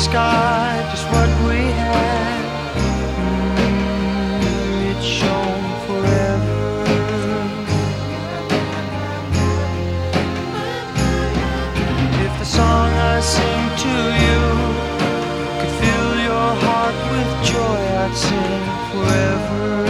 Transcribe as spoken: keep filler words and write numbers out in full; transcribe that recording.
sky, just what we had. Mm, it's shown forever. If the song I sing to you could fill your heart with joy, I'd sing forever.